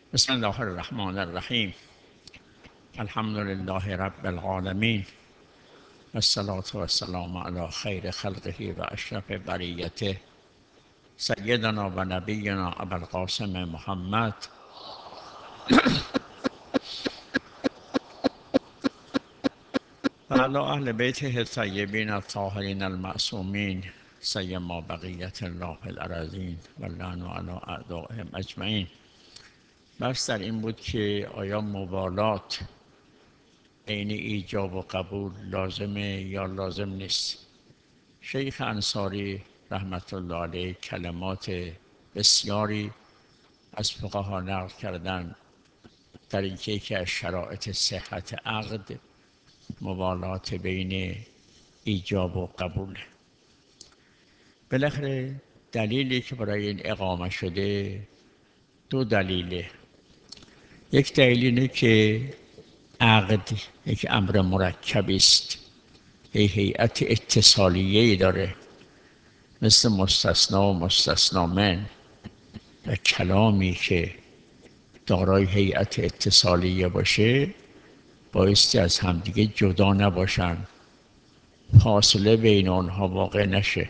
بسم الله الرحمن الرحیم. الحمد لله رب العالمین، الصلاة و السلام علی خیر خلقه و اشرف بریته سیدنا و نبینا ابوالقاسم محمد و علی اهل بیته الطیبین الطاهرین المعصومین سیما بقیت الله فی الارضین و اللعن علی اعدائهم اجمعین. بحث در این بود که آیا موالات عین ایجاب و قبول لازمه یا لازم نیست. شیخ انصاری رحمت الله علیه کلمات بسیاری از فقها نقل کردن در اینکه یکی از شرایط صحت عقد موالات بین ایجاب و قبول. بالاخره دلیلی که برای این اقامه شده دو دلیله. یک دلیل اینه که عقد یک امر مرکبی است، یک هیئت اتصالیه‌ای داره، مثل مستثنا و مستثنا من و کلامی که دارای هیئت اتصالیه باشه بایستی از همدیگه جدا نباشن، فاصله بین آنها واقع نشه.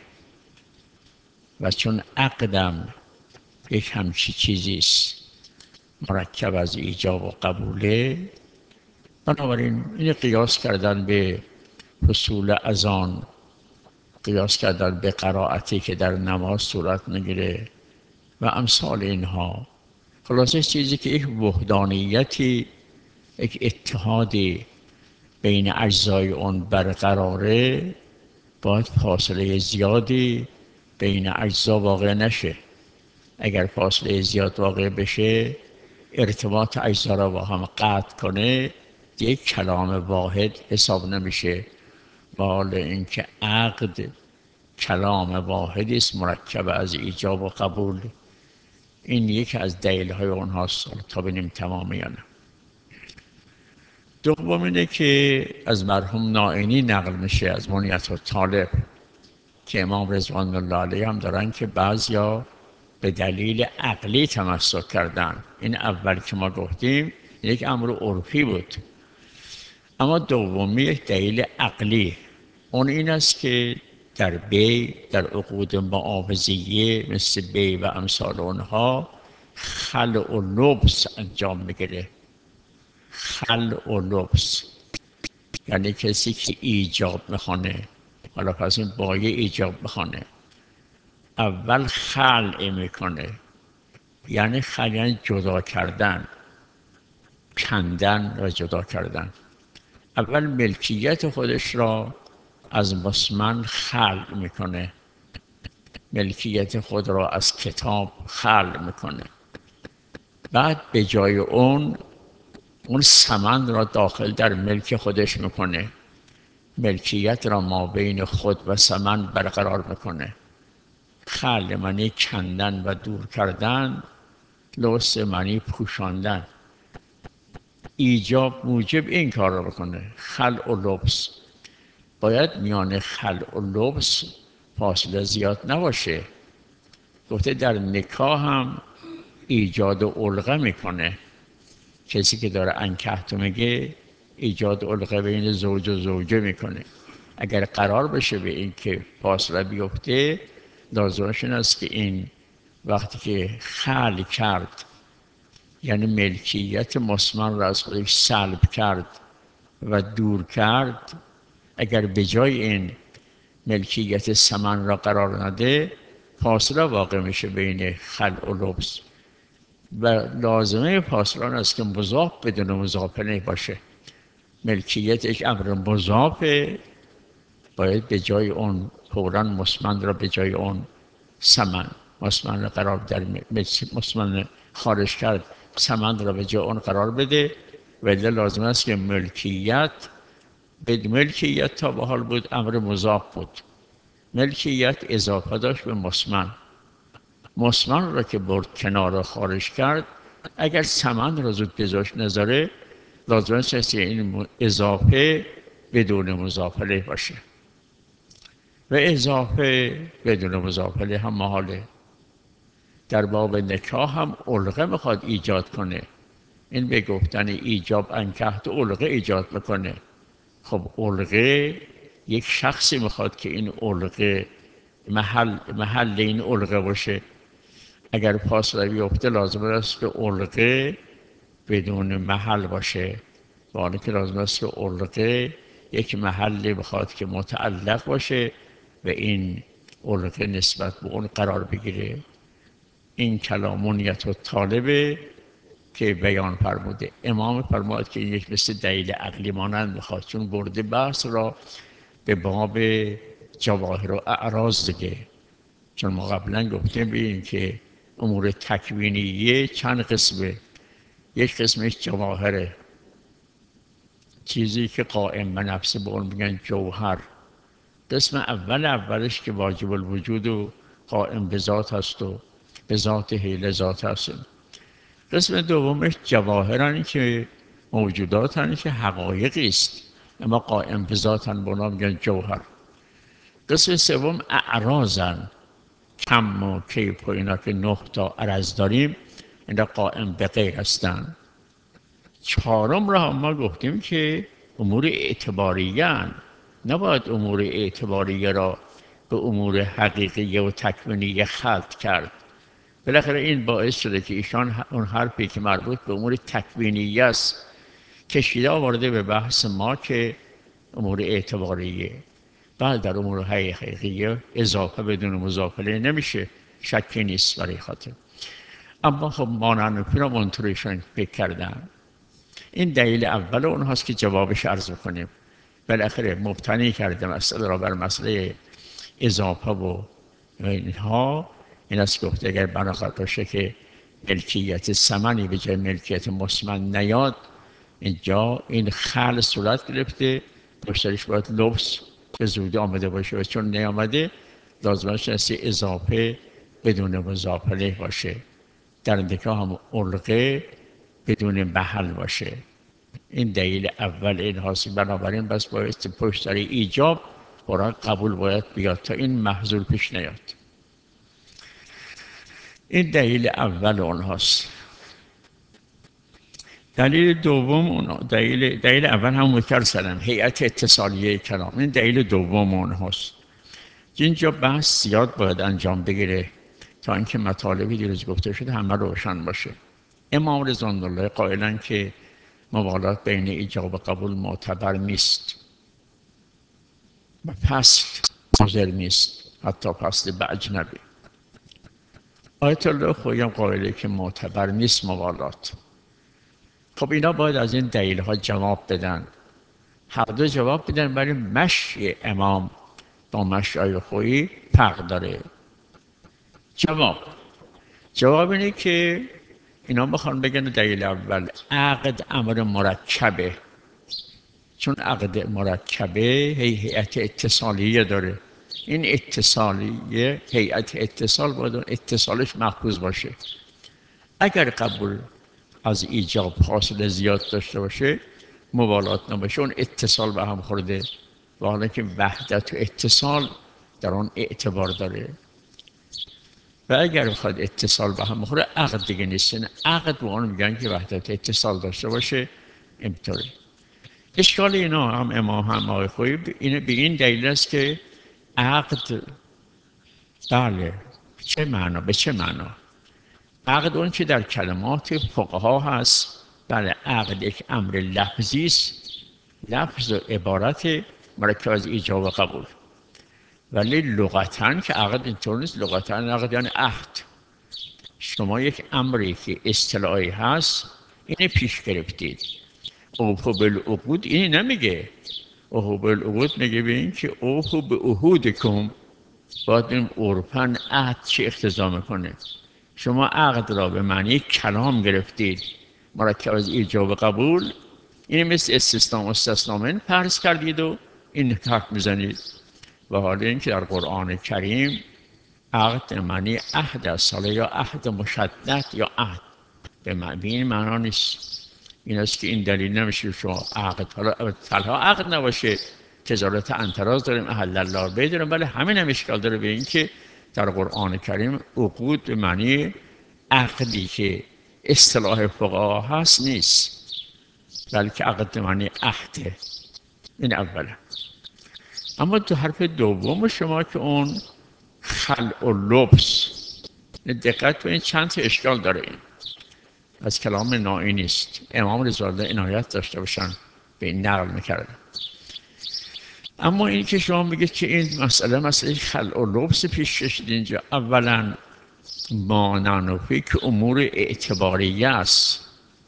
و چون عقدم یک همچی چیزی است مرکب از ایجاب و قبوله، بنابراین این قیاس کردن به فصول اذان، قیاس کردن به قرائتی که در نماز صورت میگیره و امثال اینها، خلاصه چیزی که یک وحدانیتی، یک اتحادی بین اجزای اون برقراره، باید فاصله زیادی بین اجزا واقع نشه. اگر فاصله زیاد واقع بشه، ارتباط اجزا را با هم قطع کنه، یک کلام واحد حساب نمیشه. و حال اینکه عقد کلام واحدی است مرکب از ایجاب و قبول. این یکی از دلیل‌های اونهاست، تا ببینیم تمامی یا نه. دوم اینه که از مرحوم نائینی نقل میشه از منیت الطالب که امام رضوان الله علیه هم دارن که بعضیا به دلیل عقلی تمسک کردن. این اول که ما گفتیم یک امر عرفی بود، اما دومی یک دلیل عقلی. اون این است که در بی، در عقود معاوضیه مثل بی و امثال اونها، خلع و لبس انجام میگیره. خلع و لبس یعنی کسی که ایجاب میخوانه، حالا پس این بایه ایجاب میخوانه، اول خلع میکنه. یعنی خلع یعنی جدا کردن، کندن و جدا کردن. اول ملکیت خودش را از مسمن خلع میکنه، ملکیت خود را از کتاب خلع میکنه. بعد به جای اون سمن را داخل در ملک خودش میکنه، ملکیت را ما بین خود و سمن برقرار میکنه. خلع معنی کندن و دور کردن، لبس معنی پوشاندن. ایجاب موجب این کار را بکنه، خلع و لبس. باید میان خلع و لبس فاصله زیاد نباشه. گفته در نکاح هم ایجاد علقه میکنه. کسی که داره انکحتو میگه ایجاد علقه بین زوج و زوجه میکنه. اگر قرار بشه به این که فاصله بیفته، لازمش این است که این وقتی که خلع کرد، یعنی ملکیت مسمن را از خودش سلب کرد و دور کرد، اگر به جای این ملکیت سمن را قرار نده، فاصله واقع میشه بین خلع و لبس. و لازمه فاصله است که مضاف بدون مضاف الیه باشه. ملکیت یک امر مضافه، باید به جای اون فوراً مسمن را به جای اون سمن، مسمن را قرار در مسمن خارج کرد، سمن را به جای اون قرار بده. ولی لازم است که ملکیت، به ملکیت تا به حال بود امر مضاف بود، ملکیت اضافه داشت به مسمن. مسمن را که برد کنار را خارج کرد، اگر سمن را زود بذاشت نذاره، لازم است که این اضافه بدون مضاف الیه باشه. و اضافه بدون مضاف الیه هم محاله. در باب نکاح هم علقه میخواد ایجاد کنه. این به گفتن ایجاب انکحت علقه ایجاد میکنه. خب علقه یک شخصی میخواد که این علقه محل این علقه باشه. اگر فاصله بیفته لازم است که علقه بدون محل باشه، و آنه که لازم است که علقه یک محلی بخواد که متعلق باشه و این علقه نسبت به اون قرار بگیره. این کلامونیت و طالبه که بیان فرموده. امام فرمود که یک مثل دلیل عقلی مانند میخواد، چون برده بحث را به باب جواهر و اعراض دیگه. چون ما قبلا گفتیم ببینیم که امور تکوینیه چند قسمه. یک قسمش جواهره، چیزی که قائم به نفسه، به اون میگن جوهر. قسم اولش که واجب الوجود و قائم به ذات هست و به ذات حیل ذات هست. قسم دومش جواهرانی که موجوداتانی که حقایقی است اما قائم به ذاتن، به اونا میگن جوهر. قسم سوم اعراضن، کم و کیف و اینا که 9 تا عرض داریم، اینا قائم به غیر هستن. چهارم را ما گفتیم که امور اعتباریه، نباید امور اعتباریه را به امور حقیقیه و تکوینیه خلط کرد. بالاخره این باعث شده که ایشان اون حرفی که مربوط به امور تکوینیه است کشیده آورده به بحث ما که امور اعتباریه. بعد در امور حقیقیه اضافه بدون مضافه نمیشه، شکی نیست برای خاطر. اما خب مانعنفی را منطوریشان فکر کردن. این دلیل اول اونهاست که جوابش عرض کنیم. بالاخره مبتنی کرده مسئله را بر مسئله اضافه و اینها. این است گفته اگر بناخواد باشه که ملکیت ثمنی به جای ملکیت مسمن نیاد، اینجا این خل صورت گرفته، مشتریش باید لبس به زودی آمده باشه و چون نیامده لازمش است اضافه بدون مضافه باشه. در نکاح هم علقه بدون محل باشه. این دلیل اول این هاست. بنابراین بس باید پشت ایجاب برای قبول باید بیاد تا این محظور پیش نیاد. این دلیل اول اونهاست. دلیل دوم دلیل اول هم مکر سرم هیئت اتصالیه کلام. این دلیل دوم اونهاست. اینجا بحث زیاد باید انجام بگیره تا اینکه مطالبی دیروز گفته شده همه روشن باشه. امام رضوان‌الله قائلن که موالات بین ایجاب و قبول معتبر نیست و فصل مضر نیست، حتی فصل به اجنبی. آیت الله خویی هم قائله که معتبر نیست موالات. خب اینا باید از این دلیل ها جواب بدن. هر دو جواب بدن، ولی مشی امام با مشی آیت خویی فرق داره. جواب اینه که اینا بخوان بگن دلیل اول عقد امر مرکبه، چون عقد مرکبه هیئت اتصالیه داره. این اتصالیه هیئت اتصال باید اتصالش محفوظ باشه. اگر قبول از ایجاب فاصله زیاد داشته باشه، موالات نباشه، اون اتصال به هم خورده. و حالا که وحدت و اتصال در اون اعتبار داره. و اگر بخواد اتصال به هم بخوره عقد دیگه نیست. عقد به اون میگن که وحدت اتصال داشته باشه. اینطوری اشکال اینا هم امام هم آقای خویی به این دلیل است که عقد، بله، به چه معنا؟ عقد اون که در کلمات فقها هست. بله، عقد یک امر لفظی است، لفظ و عبارت مرکب از ایجاب و قبول. ولی لغتاً که عقد اینطور نیست. لغتاً عقد یعنی عهد. شما یک امری که اصطلاحی هست اینه پیش گرفتید. اوفو بالعقود اینی نمیگه. اوفو بالعقود میگه به این که اوفو به عهودکم. باید این عرفاً عهد چی اقتضا میکنه. شما عقد را به معنی کلام گرفتید، مرکب از ایجاب و قبول. این مثل استثناء و استثناء فرض کردید و این حرف میزنید. و حالا اینکه در قرآن کریم عقد معنی عهد است، حالا یا عهد مشدد یا عهد، به این معنا نیست. این است که این دلیل نمیشه شما عقد، حالا تنها عقد نباشه، تجارت انتراز داریم، احل الله البیع داریم، ولی همین هم اشکال داره به این که در قرآن کریم عقود به معنی عقدی که اصطلاح فقها هست نیست، بلکه عقد به معنی عهده. این اولا. اما تو حرف دوم شما که اون خلع و لبس، دقت کنید چند تا اشکال داره. این از کلام نائی نیست، امام رضا الله عنایت داشته باشن به این نقل میکردن. اما این که شما بگید که این مسئله خلع و لبس پیش کشید اینجا، اولا ما ننفی که امور اعتباریه است،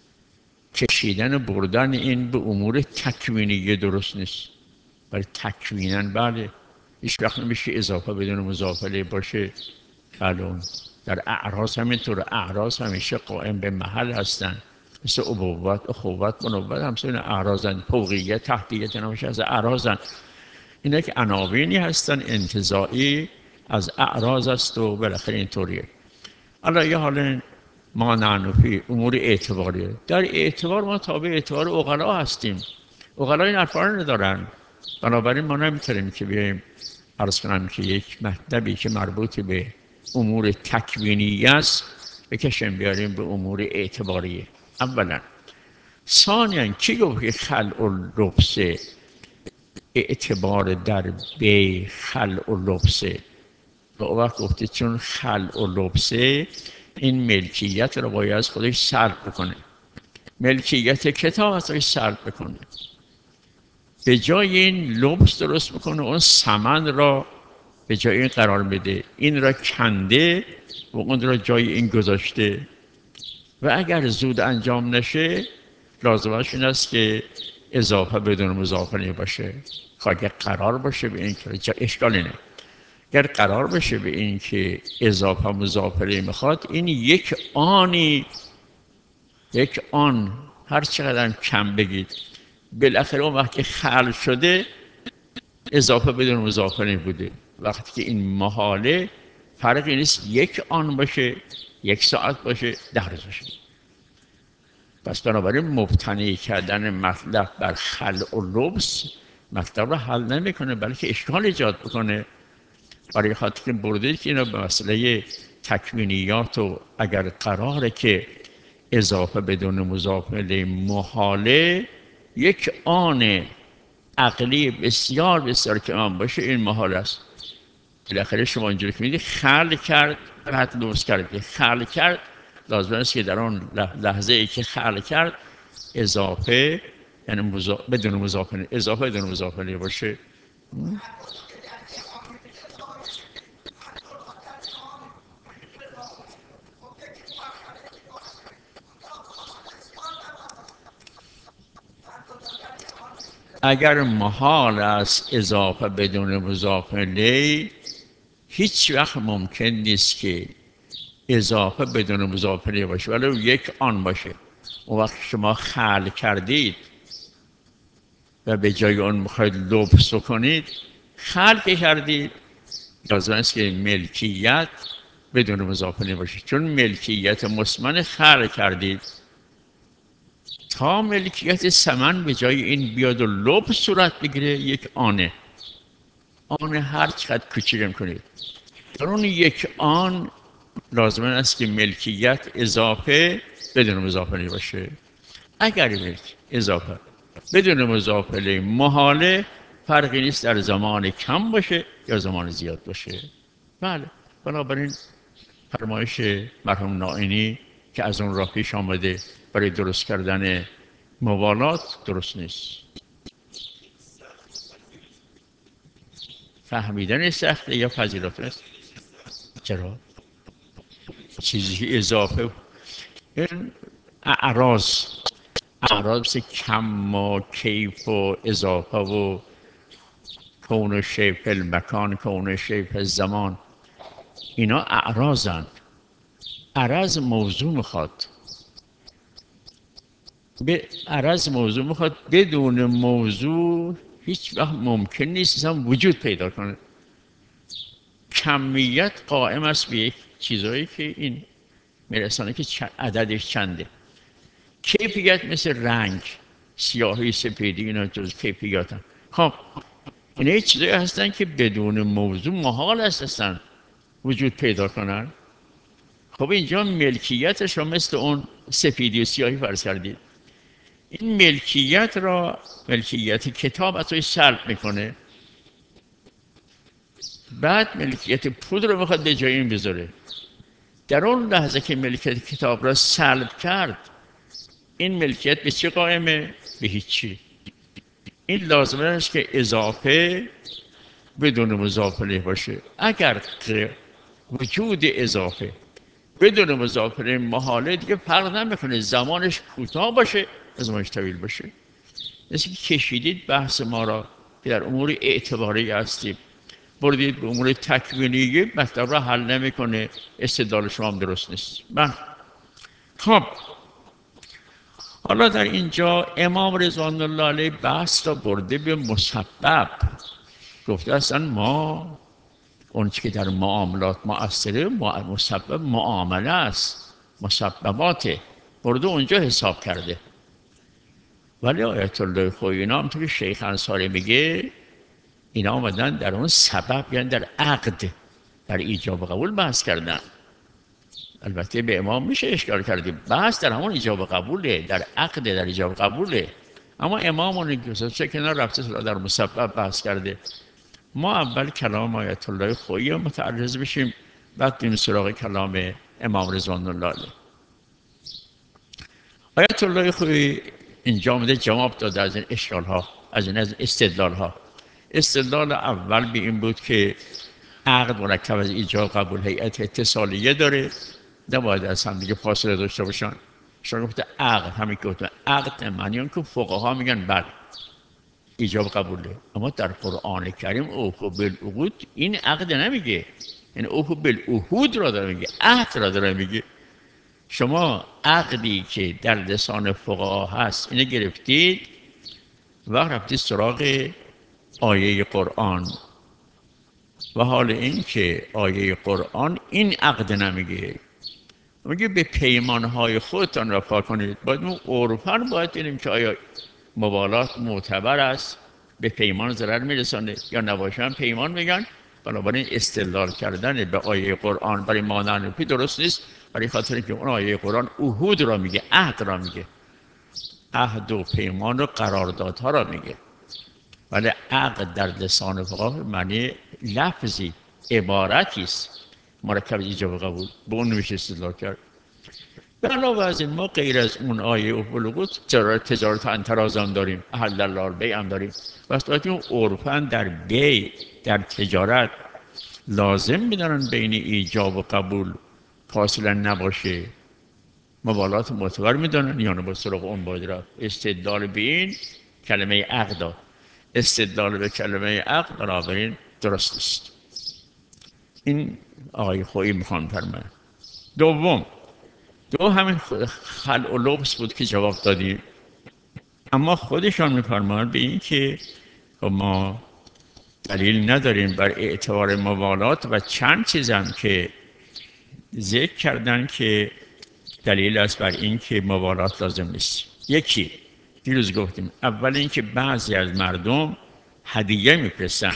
کشیدن و بردن این به امور تکوینیه درست نیست. برای تکوینن بله، هیچ وقت نمیشه اضافه بدون مضاف الیه باشه. بله، در اعراض همینطور، اعراض همیشه قائم به محل هستن، مثل ابوت، اخوت، بنوت، همسه این اعراضن. فوقیت، تحتیت نمیشه از اعراضن. اینا که عناوینی هستن انتزاعی از اعراض است و بالاخره اینطوریه. حالا یه حال ما نعنفی امور اعتباریه، در اعتبار ما تابع اعتبار عقلا هستیم. عقلا این حرفا رو ندارن، بنابراین ما نمیتونیم که بیایم عرض کنم که یک مطلبی که مربوط به امور تکوینی است بکشیم بیاریم به امور اعتباریه. اولا. ثانیاً کی گفت که خلع و لبس اعتبار در بی خلع و لبسه؟ و او وقت گفته چون خلع و لبسه این ملکیت رو باید از خودش سلب بکنه، ملکیت کتاب از خودش سلب بکنه، به جای این لبس درست بکنه، اون ثمن را به جای این قرار بده، این را کنده و اون را جای این گذاشته. و اگر زود انجام نشه لازمش این است که اضافه بدون مضاف الیه باشه. اگر قرار باشه به این که اشکال اینه، اگر قرار بشه به این که اضافه مضاف الیه میخواد، این یک آن هر چقدر کم بگید بالاخره اون وقت که خلق شده اضافه بدون مضاف الیه بوده. وقتی که این محاله فرقی نیست یک آن باشه، یک ساعت باشه، 10 روز باشه. پس بنابراین مبتنی کردن مطلب بر خلع و لبس مطلب رو حل نمیکنه بلکه اشکال ایجاد بکنه. برای خاطر که بردید که اینا به مسئله تکوینیات و اگر قراره که اضافه بدون مضاف الیه محاله، یک آن عقلی بسیار بسیار کم باشه، این محال است. بالاخره شما اینجوری که میدید خلق کرد، بعد لبس کرد. خلق کرد لازم است که در آن لحظه ای که خلق کرد اضافه یعنی بدون مضاف الیه، اضافه بدون مضاف الیه باشه. اگر محال است اضافه بدون مضاف الیه، هیچ وقت ممکن نیست که اضافه بدون مضاف الیه باشه ولی یک آن باشه. اون وقت شما خلق کردید و به جای اون میخواید لبس کنید، خلق کردید، لازم است که ملکیت بدون مضاف الیه باشه. چون ملکیت مسمن خلق کردید، تا ملکیت ثمن به جای این بیاد و لبس صورت بگیره یک آن هر چقدر کوچیکم کنید، در اون یک آن لازم است که ملکیت اضافه بدون مضاف الیه باشه. اگر ملک اضافه بدون مضاف الیه محاله، فرقی نیست در زمان کم باشه یا زمان زیاد باشه. بله، بنابراین فرمایش مرحوم نائینی که از اون راه پیش آمده برای درست کردن موالات درست نیست. فهمیدن سخته یا فضیلت است؟ چرا؟ چیزی که اضافه این اعراض مثل کم و کیف و اضافه و کون و شیف المکان، کون و شیف الزمان، اینا اعراضن. عرض موضوع میخواد، عرض موضوع میخواد، بدون موضوع هیچ وقت ممکن نیست اصلا وجود پیدا کنه. کمیت قائم است به یک چیزایی که این میرسانه که عددش چنده. کیفیت مثل رنگ، سیاهی، سپیدی، اینا جز کیفیت هم. خب اینا چیزایی هستن که بدون موضوع محال است هستن. وجود پیدا کنن. خب اینجا ملکیتش رو مثل اون سفیدی و سیاهی فرض کردید. این ملکیت را، ملکیت کتاب از توی سلب میکنه، بعد ملکیت پول رو میخواد به جای این بذاره. در اون لحظه که ملکیت کتاب را سلب کرد، این ملکیت به چی قائمه؟ به هیچی. این لازمه است که اضافه بدون مضاف الیه باشه. اگر وجود اضافه بدون مضاف الیه محاله، دیگه فرق نمیکنه زمانش کوتاه باشه زمانش طویل باشه. مثل که کشیدید بحث ما را که در امور اعتباری هستیم، بردید به امور تکوینی، مطلب را حل نمیکنه، استدلال شما هم درست نیست. خب حالا در اینجا امام رضوان الله علیه بحث را برده به مسبب. گفته اصلا ما اون که در معاملات مؤثره، مسبب معامله است، مسبباته، برده اونجا حساب کرده. ولی آیت الله خویی اینا همونطور که شیخ انصاری میگه، اینا آمدن در اون سبب، یعنی در عقد، در ایجاب و قبول بحث کردن. البته به امام میشه اشکال کردیم، بحث در همون ایجاب و قبوله، در عقد، در ایجاب و قبوله. اما امام اون گذاشته کنار، رفته در مسبب بحث کرده. ما اول کلام آیت الله خویی متعرض بشیم، بعد بریم سراغ کلام امام رضوان الله علیه. آیت الله خویی اینجا آمده جواب داده از این اشکال ها، از این استدلال ها. استدلال اول به این بود که عقد مرکب از ایجاب قبول هیئت اتصالیه داره، نباید از هم دیگه فاصله داشته باشن. شما گفته عقد، همین که گفتن عقد معنی اون که فقها میگن بله ایجاب قبوله، اما در قرآن کریم اوفوا بالعقود این عقد نمیگه، این اوفوا بالعهود را داره میگه، عهد را داره میگه. شما عقدی که در لسان فقها هست اینه گرفتید و رفتید سراغ آیه قرآن، و حال این که آیه قرآن این عقد نمیگه، میگه به پیمانهای خودتان وفا کنید. باید اون عرفاً باید دیدیم که آیا مبالات معتبر است، به پیمان ضرر میرسانه یا نباشه، پیمان میگن. بنابراین استدلال کردن به آیه قرآن برای مانعنفی درست نیست، برای خاطر که اون آیه قرآن عهود را میگه، عهد را میگه، عهد و پیمان و قراردادها را میگه. ولی عقد در لسان فقها معنی لفظی، عبارتی است مرکب ایجاب و قبول، به اون نمیشه استدلال کرد. به علاوه از این ما غیر از اون آیه و بلوغ تجارت انتراز هم داریم، احل الله البیع هم داریم. بس اون عرفاً در بیع، در تجارت لازم میدارن بین ایجاب و قبول فاصله نباشه، مبالات معتبر میدانن، یا نه با سراغ اون باید رفت. استدلال به این کلمه عقد، استدلال به کلمه عقد بنابراین درست است. این آقای خویی میخوان فرماید. دو همین خلع و لبس بود که جواب دادیم، اما خودشان میفرمایند به این که ما دلیل نداریم بر اعتبار موالات و چند چیزم که ذکر کردن که دلیل است بر این که موالات لازم نیست. یکی دیروز گفتیم، اول این که بعضی از مردم هدیه میفرستن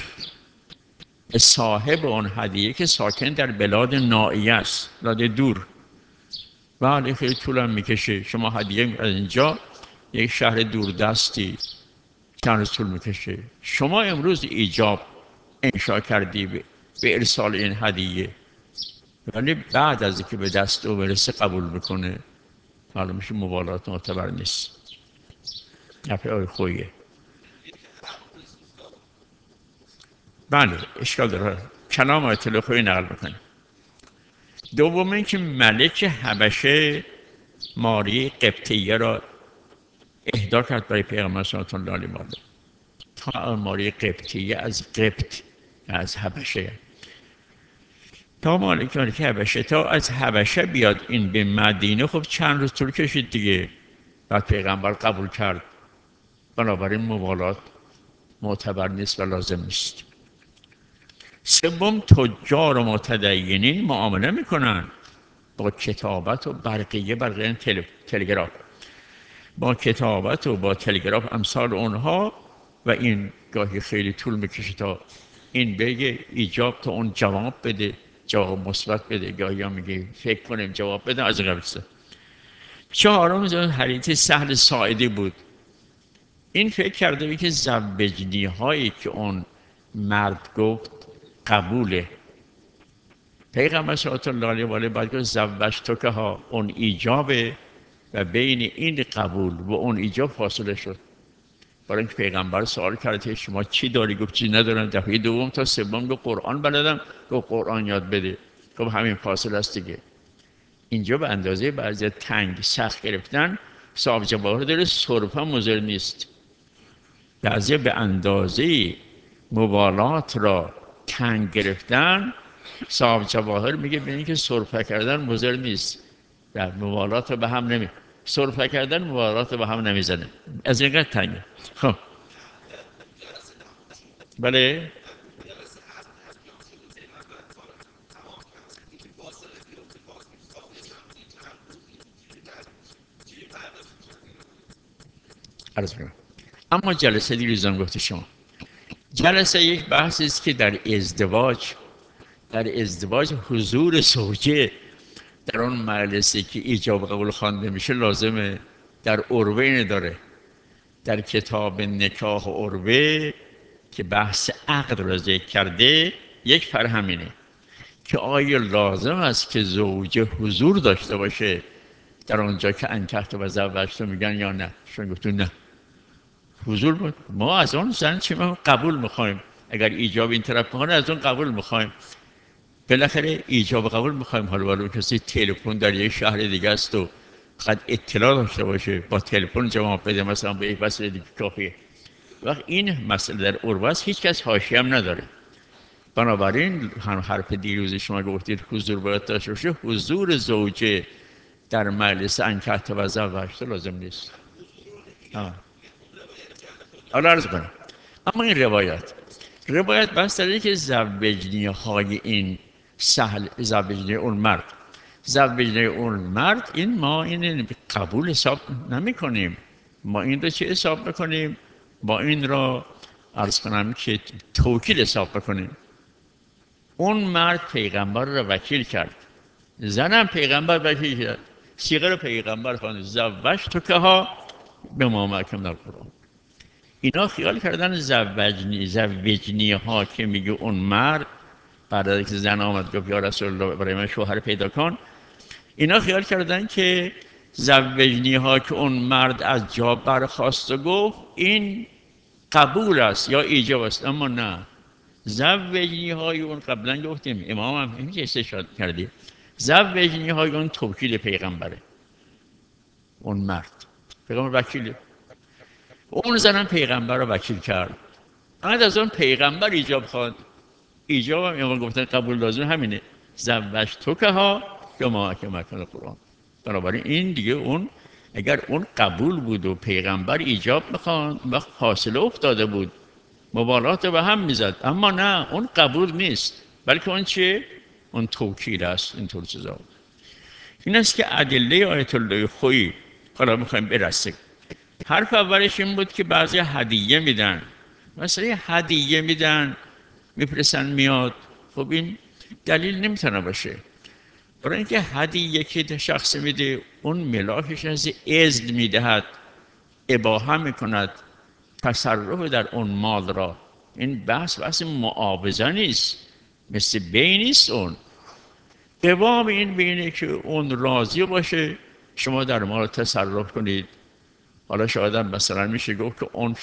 صاحب اون هدیه که ساکن در بلاد نائیه است، بلاد دور، بله خیلی طولم میکشه. شما هدیه از اینجا یک شهر دوردستی چند روز طول میکشه، شما امروز ایجاب انشا کردی به ارسال این هدیه، ولی بعد از اینکه به دست او برسه قبول میکنه، معلوم میشه موالات معتبر نیست. نفع آی خویه. بله اشکال داره، کلام آیت الله خویی نقل میکنه. دوم اینکه ملک حبشه ماری قبطیه را اهدا کرد برای پیغمبر صلی الله علیه و آله. تا ماری قبطیه از قبط، از حبشه، تا مالک حبشه تا از حبشه بیاد این به مدینه، خب چند روز طول کشید دیگه، بعد پیغمبر قبول کرد. بنابراین موالات معتبر نیست و لازم نیست. سوم تجار و متدینین معامله میکنن با کتابت و برقیه تلگراف، با کتابت و با تلگراف امثال اونها، و این گاهی خیلی طول میکشه تا این بگه ایجاب تا اون جواب بده، جواب مثبت بده، گاهی ها میگه فکر کنیم جواب بده، از این قبیل چیزا. چهارم حدیث سهل ساعدی بود. این فکر کرده بود که زوجنی هایی که اون مرد گفت قبوله. پیغمبر صلی الله علیه و آله باید گفت زوجتک ها، اون ایجابه و بین این قبول و اون ایجاب فاصله شد. برای اینکه پیغمبر سوال کرده شما چی داری؟ گفت چی ندارم. دفعه دوم تا سوم گفت قرآن بلدم. گفت قرآن یاد بده. گفت همین فاصله است دیگه. اینجا به اندازه بعضی تنگ سخت گرفتن، صاحب جواهر داره سرفه مضر نیست. بعضی به اندازه مبالات را تنگ گرفتن، صاحب جواهر میگه به اینکه سرفه کردن مضر نیست. در مبالات رو به هم سرفه کردن مبالات رو به هم نمیزنه. از این قدر تنگه. خب بله. عرض می‌کنم. اما جلسه دیروزم گفته شما، جلسه یک بحثی است که در ازدواج حضور زوجه در اون مجلسی که ایجاب قبول خوانده میشه لازمه. در عروه اینه داره، در کتاب نکاح و عروه که بحث عقد را ذکر کرده، یک فرهم اینه که آیا لازم است که زوجه حضور داشته باشه در آنجا که انکحت و زوجت میگن یا نه؟ شما گفتون نه، حضور بود. ما از اون زن چی ما قبول میخوایم؟ اگر ایجاب این طرف میکنه از اون قبول میخوایم. بالاخره ایجاب قبول میخوایم. حالا ولی کسی تلفن در یک شهر دیگه است و قد اطلاع داشته باشه با تلفن جواب بده مثلا به یک وسیله دیگه کافیه. وقت این مسئله در عروه است، هیچ کس حاشیه هم نداره. بنابراین هم حرف دیروز شما گفتید حضور باید داشته باشه، حضور زوجه در مجلس انکحت و زوجت لازم نیست. حالا عرض کنم. اما این روایت بحث داره که زوجنی های این سهل، زوجنی اون مرد، زوجنی اون مرد، این ما این قبول حساب نمی کنیم. ما این رو چه حساب بکنیم؟ با این را عرض کنم که توکیل حساب بکنیم. اون مرد پیغمبر را وکیل کرد، زنم پیغمبر وکیل کرد، صیغه رو پیغمبر خواند زوجتک ها بما معکم در قرآن. اینا خیال کردن زوجنی ها که میگه اون مرد بعد از که زن آمد گفت یا رسول الله برای من شوهر پیدا کن، اینا خیال کردن که زوجنی ها که اون مرد از جا برخواست و گفت این قبول است یا ایجاب است. اما نه، زوجنی های اون قبلا گفتیم، امام هم همیشه استشهاد کردیم، زوجنی های اون توکیل پیغمبره. اون مرد پیغمبر وکیله، اون زنم پیغمبر رو وکیل کرد. بعد از اون پیغمبر ایجاب خواند. ایجاب هم امام گفتن قبول لازم همینه، زوجتک ها کما که مکان قرآن. بنابراین این دیگه اون اگر اون قبول بود و پیغمبر ایجاب میخواند وقت فاصله افتاده بود، مبالات به هم میزد. اما نه، اون قبول نیست، بلکه اون چیه؟ اون توکیل است. این طور چیزا این است که ادله آیت الله خویی. حالا میخوایم برسیم. حرف اولش این بود که بعضی هدیه میدن، مثلا هدیه میدن میپرسن میاد. خب این دلیل نمیتونه باشه. برای اینکه هدیه که شخص میده اون ملاکش از اذن میدهد، اباحه میکند تصرف در اون مال را. این بحث معاوضه نیست، مثل بی نیست. اون قوام این بینه که اون راضی باشه شما در مال تصرف کنید. حالا شاید مثلا میشه گفت که اون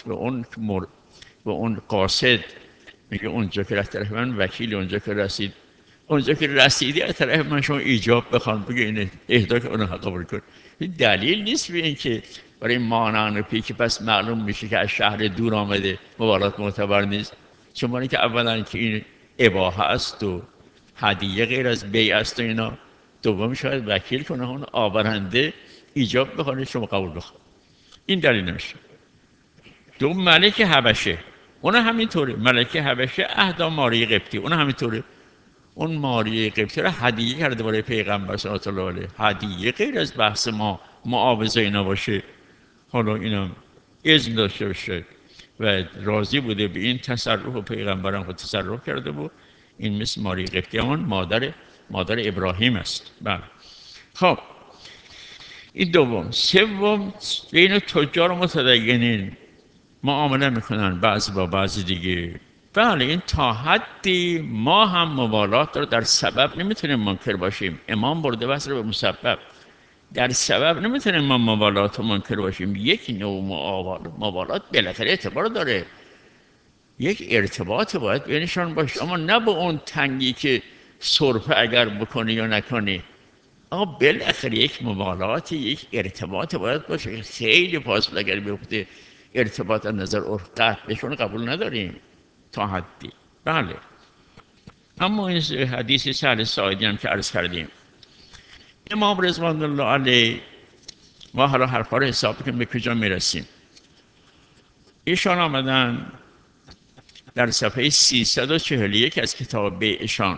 به اون قاصد میگه اونجا که از طرف من وکیل، اونجا که رسیدی از طرف من شما ایجاب بخوان، بگه این اهدا که اونو قبول کن. این دلیل نیست به این که برای مانعان پیک پس معلوم میشه که از شهر دور آمده مبالات معتبر نیست. چون اینکه اولا که این اباحه است و هدیه غیر از بیع است و اینا، دوم شاید وکیل کنه اون آورنده ایجاب بخوانه شما قبول بخوان. این دلیل نمیشه. دو ملک حبشه اون همینطوره، ملک حبشه اهدا ماری قبطی اون همینطوره. اون ماری قبطی را هدیه کرده برای پیغمبر صلی الله علیه. هدیه غیر از بحث ما معاوضه اینا باشه. حالا اینم اذن داشته باشه و راضی بوده به این تصرف و پیغمبرم خود تصرف کرده بود. این مثل ماری قبطیان مادر ابراهیم است. بله. خب این دوم. سوم، بین تجار و متدینین معامله میکنن بعضی با بعضی دیگه. بله این تا حدی ما هم موالات رو در سبب نمیتونیم منکر باشیم. امام برده بحث رو به مسبب. در سبب نمیتونیم ما موالات رو منکر باشیم. یک نوع موالات بالاخره اعتبار داره، یک ارتباط باید بینشان باشه، اما نه به اون تنگی که سرفه اگر بکنی یا نکنی. اما بالاخره یک موالات، یک ارتباط باید باشه. خیلی فاصله اگر بیفته ارتباط از نظر عرف قطع بهشون قبول نداریم تا حدی. بله. اما این حدیث سهل ساعدی هم که عرض کردیم، امام رضوان الله علیه، ما حالا حرفا رو حساب کنیم به کجا میرسیم. ایشان آمدن در صفحه 341 از کتاب بیعشان،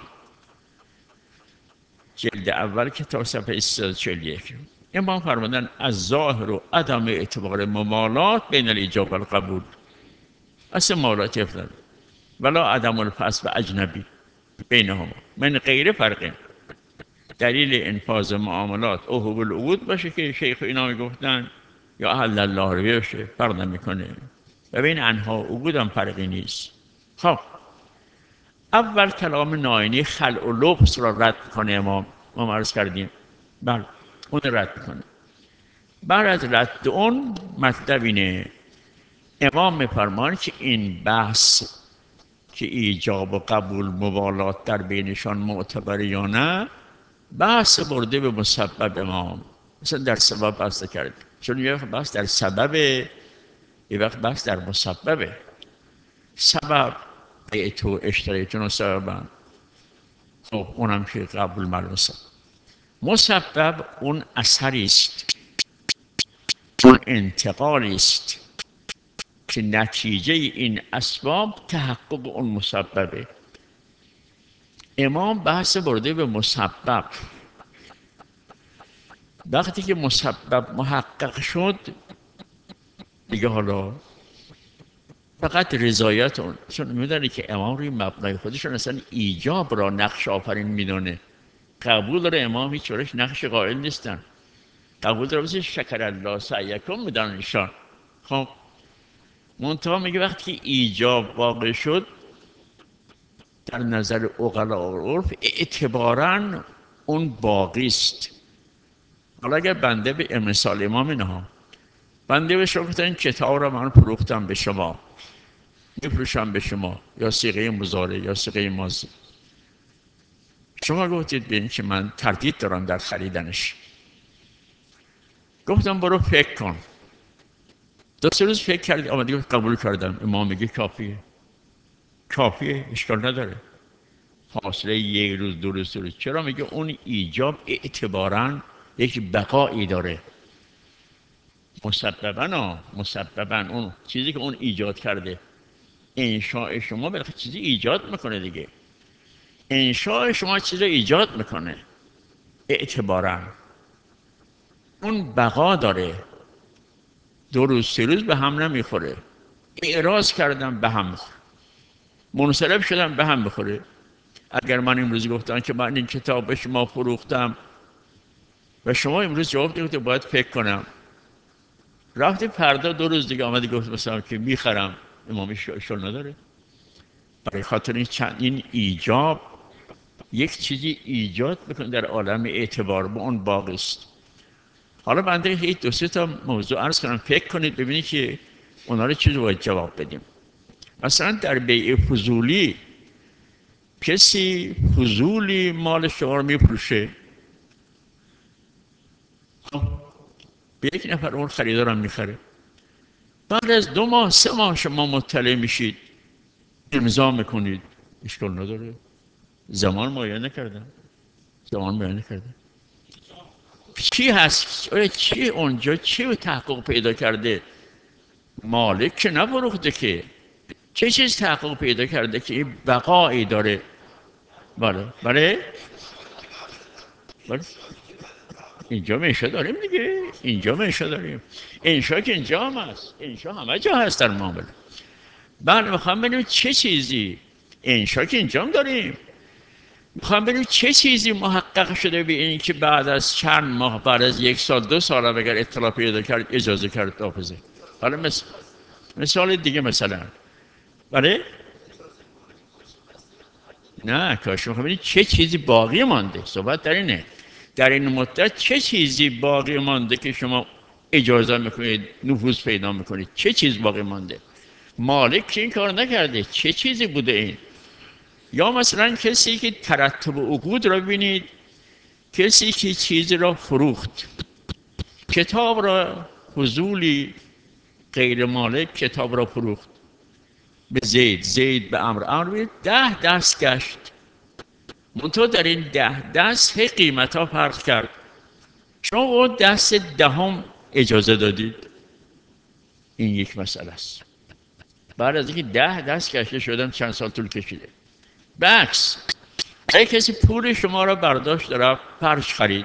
جلد اول کتاب صفحه 341، امام فرمودن از ظاهر و عدم اعتبار ممالات بین الایجاب و القبول، اصل ممالات افضل ولا عدم الفصل و اجنبی بینهما من غیر فرقه. دلیل انفاذ معاملات او حقوق العقود باشه که شیخ اینا میگفتن، یا احل الله رو بیشه، فرق نمیکنه. و بین انها عقود هم فرقی نیست. خب اول کلام ناینی خلع و لبس را رد کنه امام، ما عرض کردیم. بله اون رد کنه. بعد از رد اون مطلب اینه، امام میفرمان که این بحث که ایجاب و قبول موالات در بینشان معتبر یا نه، بحث برده به مسبب امام، مثلا در سبب بحث کرد، چون یه وقت بحث در سببه، یه وقت بحث در مسببه. سبب ایتو اشتریتون و سببن، خب اونم که قبول ملوسه. مسبب اون اثری است، اون انتقالی است که نتیجه این اسباب تحقق اون مسببه. امام بحث برده به مسبب. وقتی که مسبب محقق شد دیگه حالا فقط رضایت اون، چون میدونی که امام روی مبنای خودشون اصلا ایجاب را نقش آفرین میدونه. قبول داره امام هیچ ورش نقش قائل نیستن. قبول داره بسید شکر الله سعیکم میدن ایشان. خب منتها میگه وقتی که ایجاب واقع شد در نظر عقلا و عرف اعتباراً اون باقی است. حالا اگر بنده به مثال امام اینها، بنده به شما گفتن این کتاب را من فروختم به شما، میفروشم به شما، یا صیغه مضارع یا صیغه ماضی، شما گفتید به این که من تردید دارم در خریدنش، گفتم برو فکر کن. دو سه روز فکر کردی آمدی گفت قبول کردم. امام میگه کافیه، کافیه، اشکال نداره. فاصله یک روز دو روز سه روز، چرا؟ میگه اون ایجاب اعتباراً یک بقایی داره. مسبباً اون چیزی که اون ایجاد کرده، انشاء شما بالاخره چیزی ایجاد میکنه دیگه. انشاء شما چیزی ایجاد میکنه، اعتباراً اون بقا داره. دو روز سه روز به هم نمیخوره. اعراض کردم به هم میخوره، منصرف شدم به هم بخوره. اگر من امروز گفتم که من این کتاب به شما فروختم و شما امروز جواب دادید باید فکر کنم، رفتی فردا دو روز دیگه آمدی گفت مثلا که میخرم، امامی شل نداره. برای خاطر این ایجاب یک چیزی ایجاد بکنه در عالم اعتبار، با اون باقی است. حالا بنده هیچ دو سه تا موضوع عرض کنم، فکر کنید ببینید که اونا رو چیزی باید جواب بدیم. مثلا در بیع فضولی، کسی فضولی مال شما رو میفروشه، به یک نفر اون خریدارم میخره، بعد از 2 ماه 3 ماه شما مطلع میشید امضا میکنید، اشکال نداره. زمان معین نکردن، زمان معین نکردن. چی هست؟ چی اونجا چی تحقق پیدا کرده؟ مالک که نفروخته که، چه چیز تحقق پیدا کرده که این بقایی داره؟ بله اینجا منشا داریم دیگه، اینجا منشا داریم. انشا که اینجا هم هست، انشا همه جا هست در معامله. بله میخوام ببینیم چه چیزی. انشا که اینجا هم داریم، میخوام ببینیم چه چیزی محقق شده به این که بعد از چند ماه، بعد از 1 سال 2 سال اگر اطلاع پیدا کرد اجازه کرد حافظه. حالا مثال دیگه مثلا، بله، نه کاش میخوام ببینید چه چیزی باقی مانده. صحبت در اینه در این مدت چه چیزی باقی مانده که شما اجازه میکنید نفوذ پیدا میکنید. چه چیز باقی مانده؟ مالک که این کار نکرده، چه چیزی بوده این؟ یا مثلا کسی که ترتب عقود را ببینید، کسی که چیزی را فروخت، کتاب را، فضولی غیر مالک کتاب را فروخت به زید، زید به عمرو 10 دست گشت. منتها در این 10 دست هی قیمت ها فرق کرد. شما اون دست دهم اجازه دادید، این یک مسئله است. بعد از اینکه 10 دست گشته شدن چند سال طول کشیده. بکس اگه کسی پول شما را برداشت رفت پرش خرید،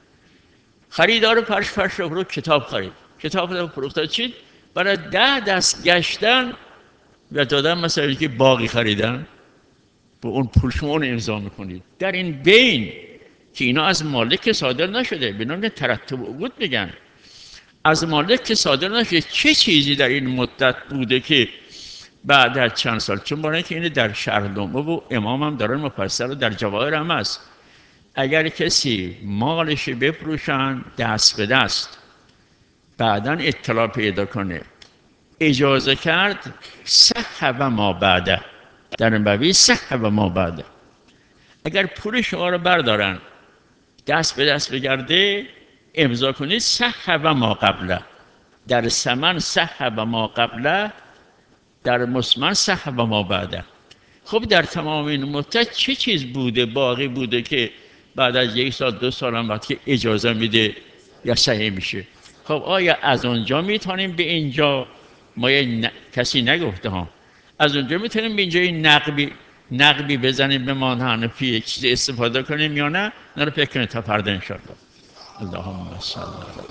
خریدار پرش رو کتاب خرید، کتاب رو فروخت، چی؟ برای 10 دست گشتن و دادن مثلا که باقی خریدن، به اون پول شما اون امضا میکنید. در این بین که اینا از مالک صادر نشده، به نام ترتب عقود میگن، از مالک صادر نشده، چه چیزی در این مدت بوده که بعد از چند سال، چون برای که این در شرحنامه و امام هم دارن مفصل در جواهر هم هست، اگر کسی مالش بفروشن دست به دست، بعدا اطلاع پیدا کنه اجازه کرد، صح و ما بعده، در این بابی صح و ما بعده. اگر پول شما رو بردارن دست به دست بگرده، امضا کنید صح و ما قبله، در ثمن صح و ما قبله، در مسمن صح و ما بعده. خب در تمام این مدت چه چیز بوده باقی بوده که بعد از 1 سال 2 سال هم وقتی اجازه میده یا صحیح میشه؟ خب آیا از اونجا میتونیم به اینجا، ما کسی نگفته ها، از اونجا میتونیم به اینجا نقبی بزنیم به مان حنفی چیز استفاده کنیم یا نه؟ نه رو فکر کنید تا فردا انشاءالله. اللهم صل